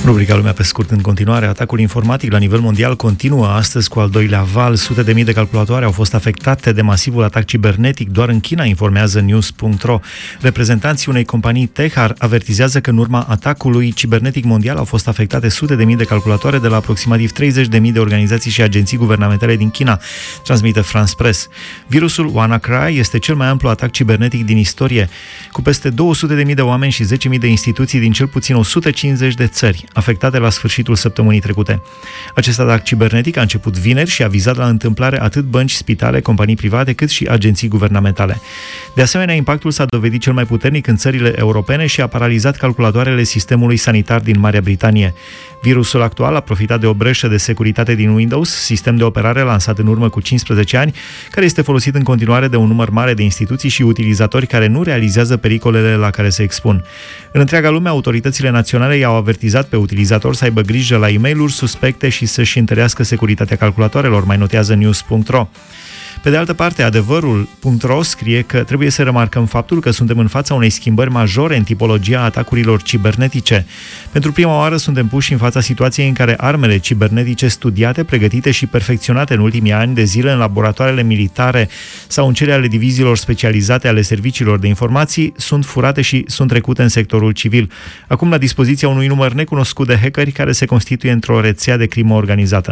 Rubrica Lumea pe scurt în continuare. Atacul informatic la nivel mondial continuă astăzi cu al doilea val. Sute de mii de calculatoare au fost afectate de masivul atac cibernetic. Doar în China, informează news.ro. Reprezentanții unei companii tech avertizează că în urma atacului cibernetic mondial au fost afectate sute de mii de calculatoare de la aproximativ 30.000 de organizații și agenții guvernamentale din China, transmite France Press. Virusul WannaCry este cel mai amplu atac cibernetic din istorie, cu peste 200.000 de oameni și 10.000 de instituții din cel puțin 150 de țări afectate la sfârșitul săptămânii trecute. Acest atac cibernetic a început vineri și a vizat la întâmplare atât bănci, spitale, companii private, cât și agenții guvernamentale. De asemenea, impactul s-a dovedit cel mai puternic în țările europene și a paralizat calculatoarele sistemului sanitar din Marea Britanie. Virusul actual a profitat de o breșă de securitate din Windows, sistem de operare lansat în urmă cu 15 ani, care este folosit în continuare de un număr mare de instituții și utilizatori care nu realizează pericolele la care se expun. În întreaga lume, autoritățile naționale i-au avertizat pe utilizatori să aibă grijă la e-mail-uri suspecte și să-și întărească securitatea calculatoarelor, mai notează news.ro. Pe de altă parte, adevărul.ro scrie că trebuie să remarcăm faptul că suntem în fața unei schimbări majore în tipologia atacurilor cibernetice. Pentru prima oară suntem puși în fața situației în care armele cibernetice studiate, pregătite și perfecționate în ultimii ani de zile în laboratoarele militare sau în cele ale diviziilor specializate ale serviciilor de informații sunt furate și sunt trecute în sectorul civil, acum la dispoziția unui număr necunoscut de hackeri care se constituie într-o rețea de crimă organizată.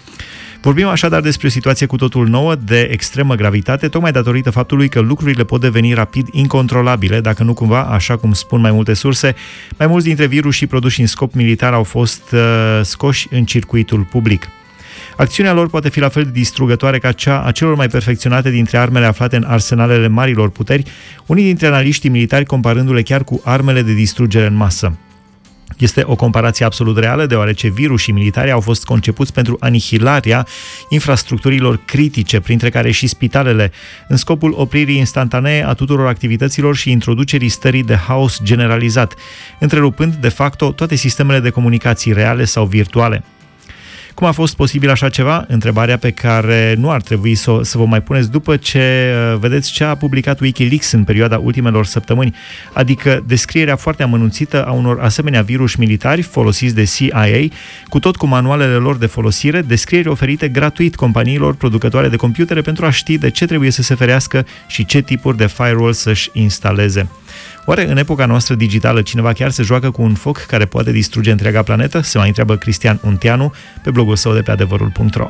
Vorbim așadar despre o situație cu totul nouă, de extremă gravitate, tocmai datorită faptului că lucrurile pot deveni rapid incontrolabile, dacă nu cumva, așa cum spun mai multe surse, mai mulți dintre virusii produși în scop militar au fost scoși în circuitul public. Acțiunea lor poate fi la fel de distrugătoare ca cea a celor mai perfecționate dintre armele aflate în arsenalele marilor puteri, unii dintre analiștii militari comparându-le chiar cu armele de distrugere în masă. Este o comparație absolut reală, deoarece virusii militari au fost concepuți pentru anihilarea infrastructurilor critice, printre care și spitalele, în scopul opririi instantanee a tuturor activităților și introducerii stării de haos generalizat, întrerupând de facto toate sistemele de comunicații reale sau virtuale. Cum a fost posibil așa ceva? Întrebarea pe care nu ar trebui să vă mai puneți după ce vedeți ce a publicat Wikileaks în perioada ultimelor săptămâni, adică descrierea foarte amănunțită a unor asemenea viruși militari folosiți de CIA, cu manualele lor de folosire, descrieri oferite gratuit companiilor producătoare de computere pentru a ști de ce trebuie să se ferească și ce tipuri de firewall să-și instaleze. Oare în epoca noastră digitală cineva chiar se joacă cu un foc care poate distruge întreaga planetă? Se mai întreabă Cristian Unteanu pe blogul său de pe adevărul.ro.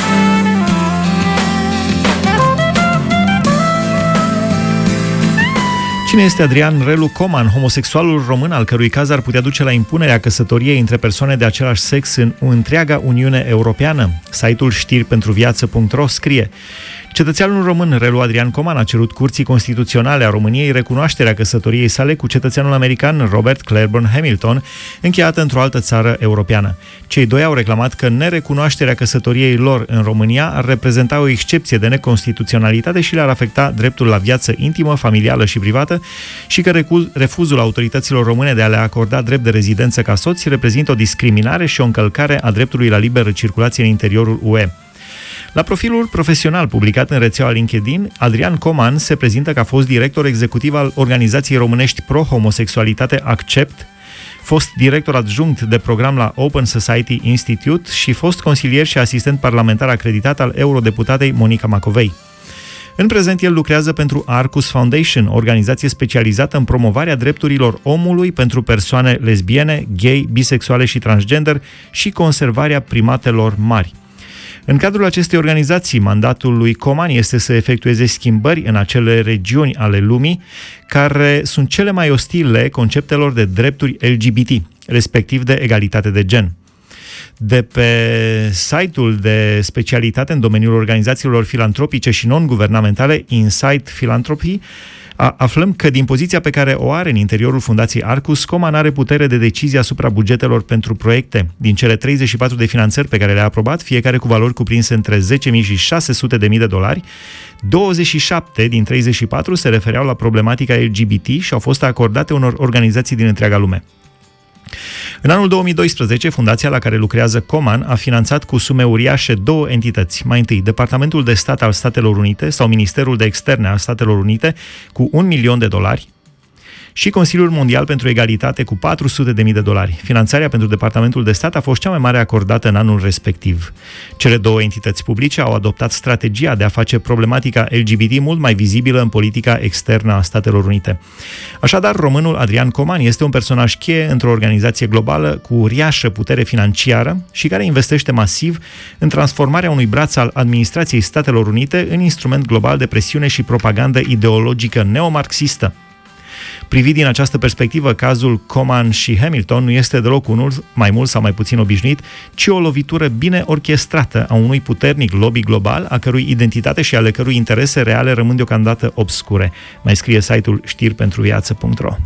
Cine este Adrian Relu Coman, homosexualul român al cărui caz ar putea duce la impunerea căsătoriei între persoane de același sex în întreaga Uniune Europeană? Site-ul știripentruviață.ro scrie: cetățeanul român Relu Adrian Coman a cerut Curții Constituționale a României recunoașterea căsătoriei sale cu cetățeanul american Robert Claiborne Hamilton, încheiată într-o altă țară europeană. Cei doi au reclamat că nerecunoașterea căsătoriei lor în România ar reprezenta o excepție de neconstituționalitate și le-ar afecta dreptul la viață intimă, familială și privată și că refuzul autorităților române de a le acorda drept de rezidență ca soți reprezintă o discriminare și o încălcare a dreptului la liberă circulație în interiorul UE. La profilul profesional publicat în rețeaua LinkedIn, Adrian Coman se prezintă că a fost director executiv al organizației românești pro-homosexualitate Accept, fost director adjunct de program la Open Society Institute și fost consilier și asistent parlamentar acreditat al eurodeputatei Monica Macovei. În prezent, el lucrează pentru Arcus Foundation, organizație specializată în promovarea drepturilor omului pentru persoane lesbiene, gay, bisexuale și transgender și conservarea primatelor mari. În cadrul acestei organizații, mandatul lui Coman este să efectueze schimbări în acele regiuni ale lumii care sunt cele mai ostile conceptelor de drepturi LGBT, respectiv de egalitate de gen. De pe site-ul de specialitate în domeniul organizațiilor filantropice și non-guvernamentale Insight Philanthropy, aflăm că din poziția pe care o are în interiorul Fundației Arcus, Coman are putere de decizie asupra bugetelor pentru proiecte. Din cele 34 de finanțări pe care le-a aprobat, fiecare cu valori cuprinse între 10.000 și 600.000 de dolari, 27 din 34 se refereau la problematica LGBT și au fost acordate unor organizații din întreaga lume. În anul 2012, fundația la care lucrează Coman a finanțat cu sume uriașe două entități. Mai întâi, Departamentul de Stat al Statelor Unite sau Ministerul de Externe al Statelor Unite cu $1 milion și Consiliul Mondial pentru Egalitate cu $400.000. Finanțarea pentru Departamentul de Stat a fost cea mai mare acordată în anul respectiv. Cele două entități publice au adoptat strategia de a face problematica LGBT mult mai vizibilă în politica externă a Statelor Unite. Așadar, românul Adrian Coman este un personaj cheie într-o organizație globală cu uriașă putere financiară și care investește masiv în transformarea unui braț al administrației Statelor Unite în instrument global de presiune și propagandă ideologică neomarxistă. Privit din această perspectivă, cazul Coman și Hamilton nu este deloc unul mai mult sau mai puțin obișnuit, ci o lovitură bine orchestrată a unui puternic lobby global, a cărui identitate și ale cărui interese reale rămân deocamdată obscure. Mai scrie site-ul știripentruviață.ro.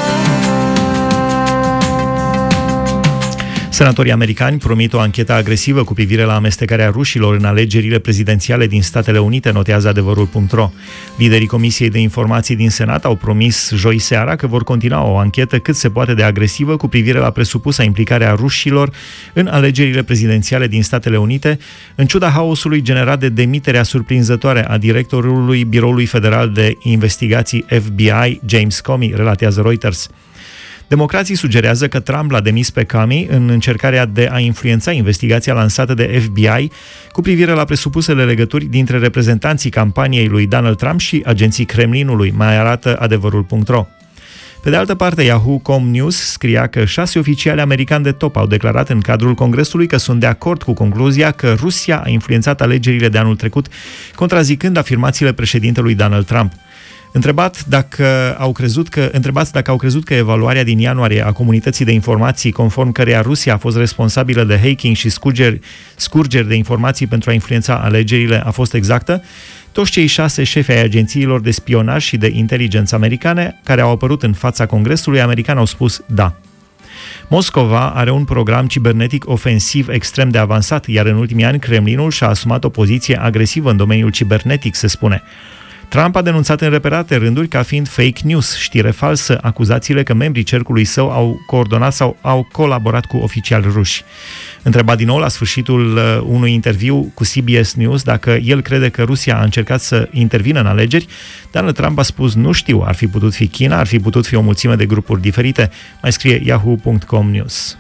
Senatorii americani promit o anchetă agresivă cu privire la amestecarea rușilor în alegerile prezidențiale din Statele Unite, notează adevărul.ro. Liderii Comisiei de Informații din Senat au promis joi seara că vor continua o anchetă cât se poate de agresivă cu privire la presupusa implicare a rușilor în alegerile prezidențiale din Statele Unite, în ciuda haosului generat de demiterea surprinzătoare a directorului Biroului Federal de Investigații FBI, James Comey, relatează Reuters. Democrații sugerează că Trump l-a demis pe Comey în încercarea de a influența investigația lansată de FBI cu privire la presupusele legături dintre reprezentanții campaniei lui Donald Trump și agenții Kremlinului, mai arată adevărul.ro. Pe de altă parte, Yahoo.com News scria că 6 oficiali americani de top au declarat în cadrul Congresului că sunt de acord cu concluzia că Rusia a influențat alegerile de anul trecut, contrazicând afirmațiile președintelui Donald Trump. Întrebați dacă au crezut că evaluarea din ianuarie a comunității de informații, conform căreia Rusia a fost responsabilă de hacking și scurgeri de informații pentru a influența alegerile, a fost exactă, toți cei 6 șefi ai agențiilor de spionaj și de inteligență americane care au apărut în fața Congresului american au spus da. Moscova are un program cibernetic ofensiv extrem de avansat, iar în ultimii ani Kremlinul și-a asumat o poziție agresivă în domeniul cibernetic, se spune. Trump a denunțat în repetate rânduri ca fiind fake news, știre falsă, acuzațiile că membrii cercului său au coordonat sau au colaborat cu oficiali ruși. Întrebat din nou la sfârșitul unui interviu cu CBS News dacă el crede că Rusia a încercat să intervină în alegeri, Donald Trump a spus nu știu, ar fi putut fi China, ar fi putut fi o mulțime de grupuri diferite, mai scrie Yahoo.com News.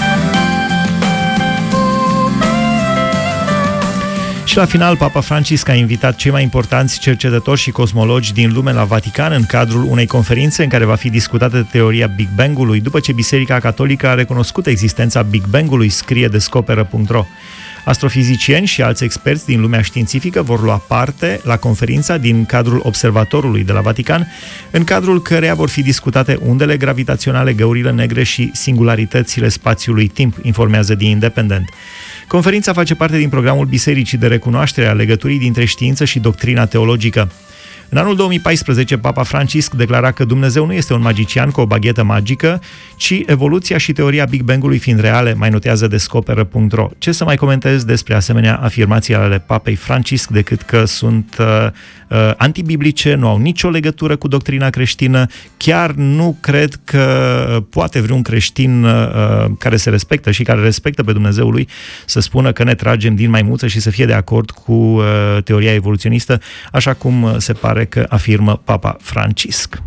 Și la final, Papa Francisc a invitat cei mai importanți cercetători și cosmologi din lume la Vatican în cadrul unei conferințe în care va fi discutată teoria Big Bang-ului, după ce Biserica Catolică a recunoscut existența Big Bang-ului, scrie Descoperă.ro. Astrofizicieni și alți experți din lumea științifică vor lua parte la conferința din cadrul Observatorului de la Vatican, în cadrul căreia vor fi discutate undele gravitaționale, găurile negre și singularitățile spațiului timp, informează The Independent. Conferința face parte din programul Bisericii de recunoaștere a legăturii dintre știință și doctrina teologică. În anul 2014, Papa Francisc declara că Dumnezeu nu este un magician cu o baghetă magică, ci evoluția și teoria Big Bang-ului fiind reale, mai notează Descoperă.ro. Ce să mai comentez despre asemenea afirmații ale Papei Francisc decât că sunt antibiblice, nu au nicio legătură cu doctrina creștină, chiar nu cred că poate vreun creștin care se respectă și care respectă pe Dumnezeul lui să spună că ne tragem din maimuță și să fie de acord cu teoria evoluționistă, așa cum se pare că afirmă Papa Francisc.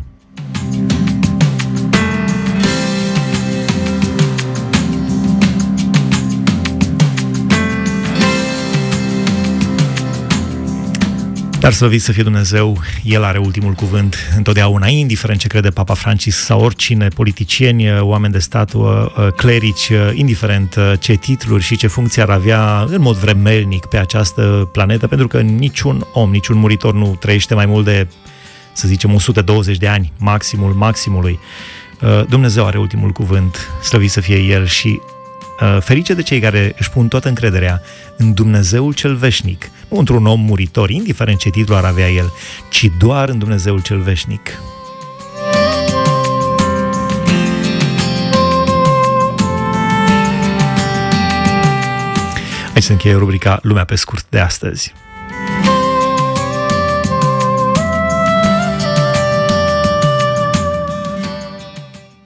Dar slăvit să fie Dumnezeu, El are ultimul cuvânt întotdeauna, indiferent ce crede Papa Francisc sau oricine, politicieni, oameni de stat, clerici, indiferent ce titluri și ce funcție ar avea în mod vremelnic pe această planetă, pentru că niciun om, niciun muritor nu trăiește mai mult de, să zicem, 120 de ani, maximul maximului. Dumnezeu are ultimul cuvânt, slăvit să fie El și ferice de cei care își pun toată încrederea în Dumnezeul cel veșnic, nu într-un om muritor, indiferent ce titlu ar avea el, ci doar în Dumnezeul cel veșnic. Aici se încheie rubrica Lumea pe scurt de astăzi.